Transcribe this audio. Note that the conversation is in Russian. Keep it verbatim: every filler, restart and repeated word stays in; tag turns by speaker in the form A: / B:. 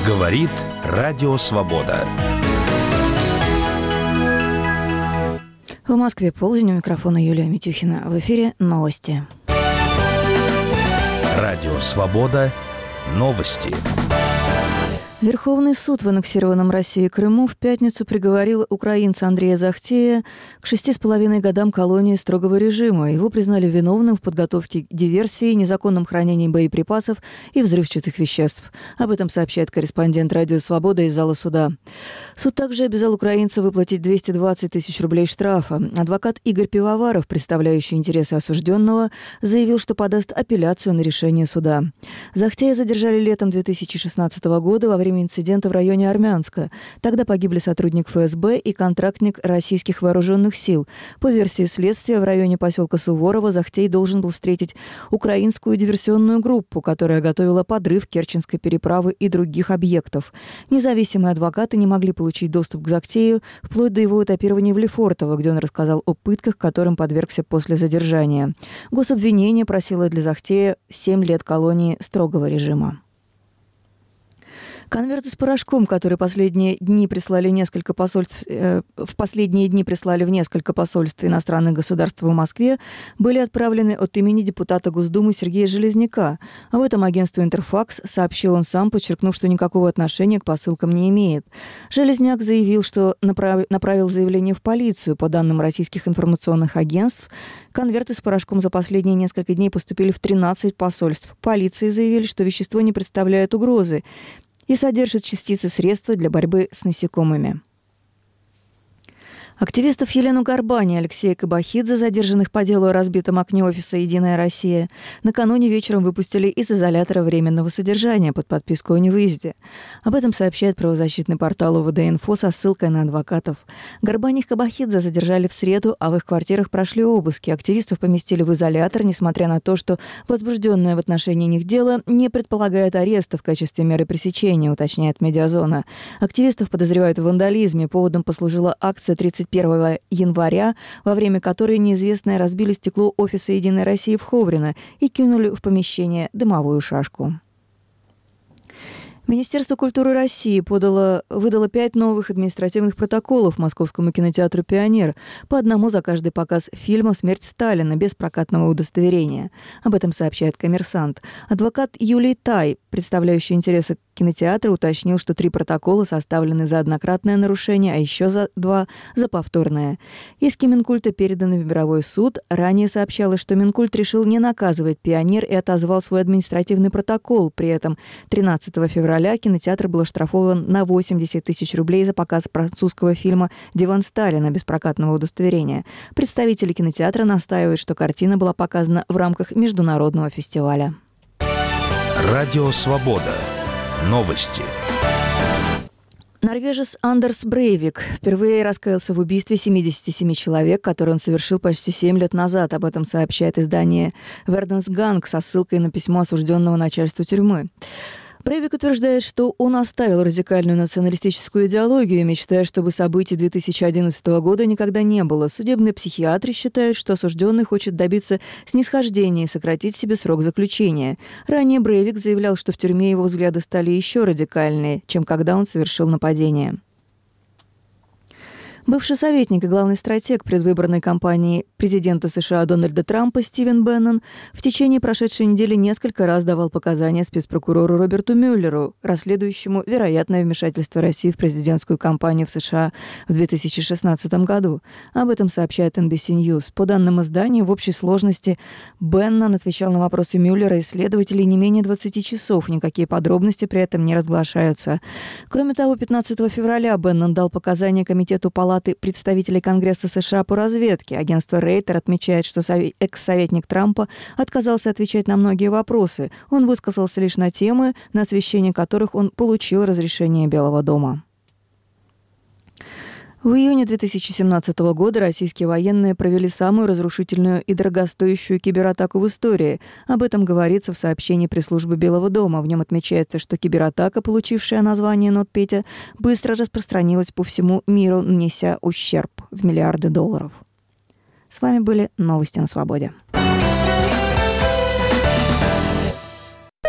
A: Говорит Радио Свобода.
B: В Москве полдень, у микрофона Юлия Митюхина. В эфире новости.
A: Радио Свобода. Новости.
B: Верховный суд в аннексированном Россией Крыму в пятницу приговорил украинца Андрея Захтея к шести с половиной годам колонии строгого режима. Его признали виновным в подготовке к диверсии, незаконном хранении боеприпасов и взрывчатых веществ. Об этом сообщает корреспондент Радио Свобода из зала суда. Суд также обязал украинца выплатить двести двадцать тысяч рублей штрафа. Адвокат Игорь Пивоваров, представляющий интересы осужденного, заявил, что подаст апелляцию на решение суда. Захтея задержали летом две тысячи шестнадцатого года во время инцидента в районе Армянска. Тогда погибли сотрудник эф эс бэ и контрактник российских вооруженных сил. По версии следствия, в районе поселка Суворово Захтей должен был встретить украинскую диверсионную группу, которая готовила подрыв Керченской переправы и других объектов. Независимые адвокаты не могли получить доступ к Захтею вплоть до его этапирования в Лефортово, где он рассказал о пытках, которым подвергся после задержания. Гособвинение просило для Захтея семь лет колонии строгого режима. Конверты с порошком, которые последние дни прислали несколько посольств, э, в последние дни прислали в несколько посольств иностранных государств в Москве, были отправлены от имени депутата Госдумы Сергея Железняка. Об этом агентству «Интерфакс» сообщил он сам, подчеркнув, что никакого отношения к посылкам не имеет. Железняк заявил, что направ... направил заявление в полицию. По данным российских информационных агентств, конверты с порошком за последние несколько дней поступили в тринадцать посольств. Полиции заявили, что вещество не представляет угрозы и содержит частицы средства для борьбы с насекомыми. Активистов Елену Горбань и Алексея Кабахидзе, задержанных по делу о разбитом окне офиса «Единая Россия», накануне вечером выпустили из изолятора временного содержания под подписку о невыезде. Об этом сообщает правозащитный портал о вэ дэ инфо со ссылкой на адвокатов. Горбань и Кабахидзе задержали в среду, а в их квартирах прошли обыски. Активистов поместили в изолятор, несмотря на то, что возбужденное в отношении них дело не предполагает ареста в качестве меры пресечения, уточняет «Медиазона». Активистов подозревают в вандализме. Поводом послужила акция тридцать первого января, во время которой неизвестные разбили стекло офиса «Единой России» в Ховрино и кинули в помещение дымовую шашку. Министерство культуры России подало, выдало пять новых административных протоколов Московскому кинотеатру «Пионер», по одному за каждый показ фильма «Смерть Сталина» без прокатного удостоверения. Об этом сообщает «Коммерсант». Адвокат Юлий Тай, представляющий интересы кинотеатра, уточнил, что три протокола составлены за однократное нарушение, а еще за два – за повторное. Иски Минкульта переданы в мировой суд. Ранее сообщалось, что Минкульт решил не наказывать «Пионер» и отозвал свой административный протокол. При этом тринадцатого февраля кинотеатр был оштрафован на восемьдесят тысяч рублей за показ французского фильма «Диван Сталина» без прокатного удостоверения. Представители кинотеатра настаивают, что картина была показана в рамках международного фестиваля.
A: Радио Свобода. Новости.
B: Норвежец Андерс Брейвик впервые раскаялся в убийстве семидесяти семи человек, которые он совершил почти семь лет назад. Об этом сообщает издание «Верденсганг» со ссылкой на письмо осужденного начальству тюрьмы. Брейвик утверждает, что он оставил радикальную националистическую идеологию, мечтая, чтобы событий две тысячи одиннадцатого года никогда не было. Судебные психиатры считают, что осужденный хочет добиться снисхождения и сократить себе срок заключения. Ранее Брейвик заявлял, что в тюрьме его взгляды стали еще радикальнее, чем когда он совершил нападение. Бывший советник и главный стратег предвыборной кампании президента США Дональда Трампа Стивен Беннон в течение прошедшей недели несколько раз давал показания спецпрокурору Роберту Мюллеру, расследующему вероятное вмешательство России в президентскую кампанию в США в две тысячи шестнадцатом году. Об этом сообщает эн би си News. По данным издания, в общей сложности Беннон отвечал на вопросы Мюллера и следователей не менее двадцати часов. Никакие подробности при этом не разглашаются. Кроме того, пятнадцатого февраля Беннон дал показания Комитету Палаты представителей Конгресса США по разведке. Агентство Рейтер отмечает, что экс-советник Трампа отказался отвечать на многие вопросы. Он высказался лишь на темы, на освещение которых он получил разрешение Белого дома. В июне две тысячи семнадцатого года российские военные провели самую разрушительную и дорогостоящую кибератаку в истории. Об этом говорится в сообщении пресс-службы Белого дома. В нем отмечается, что кибератака, получившая название «Нотпетя», быстро распространилась по всему миру, нанеся ущерб в миллиарды долларов. С вами были новости на Свободе.